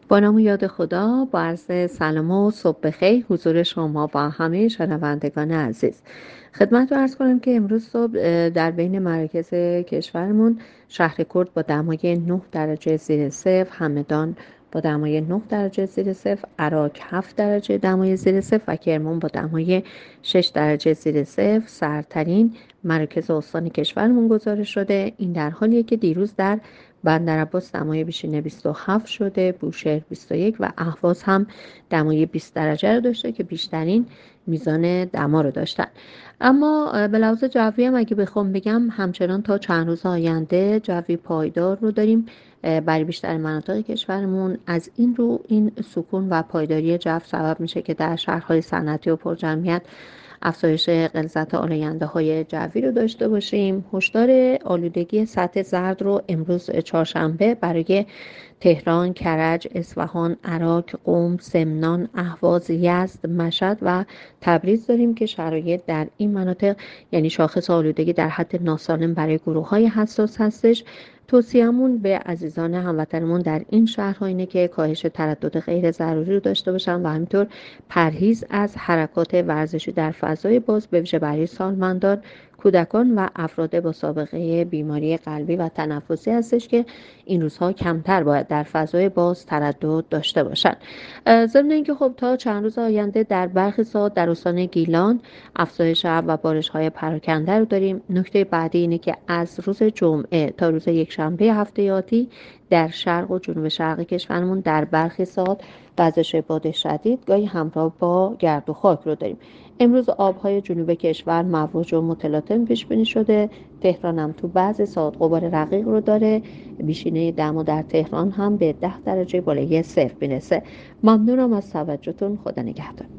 با نام و یاد خدا، با عرض سلام و صبح بخیر حضور شما با همه شنوندگان عزیز. خدمت رو عرض کنم که امروز صبح در بین مراکز کشورمون شهر کرد با دمای 9 درجه زیر صفر، همدان با دمای 9 درجه زیر صفر، عراق 7 درجه دمای زیر صفر و کرمان با دمای 6 درجه زیر صفر سردترین مراکز استان کشورمون گزارش شده. این در حالیه که دیروز در بندرعباس دمای بیشتر 27 شده، بوشهر 21 و اهواز هم دمای 20 درجه رو داشته که بیشترین میزان دما رو داشتن. اما به لحاظ جوی هم اگه بخوام بگم همچنان تا چند روز آینده جوی پایدار رو داریم برای بیشتر مناطق کشورمون. از این رو این سکون و پایداری جو سبب میشه که در شهرهای صنعتی و پرجمعیت افزایش غلظت آلاینده‌های جوی رو داشته باشیم. هشدار آلودگی سطح زرد رو امروز چهارشنبه برای تهران، کرج، اصفهان، عراق، قم، سمنان، اهواز، یزد، مشهد و تبریز داریم که شرایط در این مناطق یعنی شاخص آلودگی در حد ناسالم برای گروه‌های حساس هستش. توصیه‌مون به عزیزان هموطنمون در این شهرها اینه که کاهش تردد غیر ضروری رو داشته باشن و همینطور پرهیز از حرکات ورزشی در فضای باز به ویژه برای سالمندان، کودکان و افراد با سابقه بیماری قلبی و تنفسی هستش که این روزها کمتر باید در فضای باز تردد داشته باشند. ضمن اینکه خب تا چند روز آینده در برخی ساعات در استان گیلان افزایش ابر و بارش‌های پراکنده رو داریم. نکته بعدی اینه که از روز جمعه تا روز یکشنبه هفته آتی در شرق و جنوب شرق کشورمون در برخی ساعات وزش باد شدید گاهی همراه با گرد و خاک رو داریم. امروز آبهای جنوب کشور مواج و متلاطم پیش بینی شده. تهران هم تو بعضی ساعات غبار رقیق رو داره. بیشینه دما در تهران هم به 10 درجه بالای صفر میرسه. ممنونم از توجهتون. خدا نگهدار.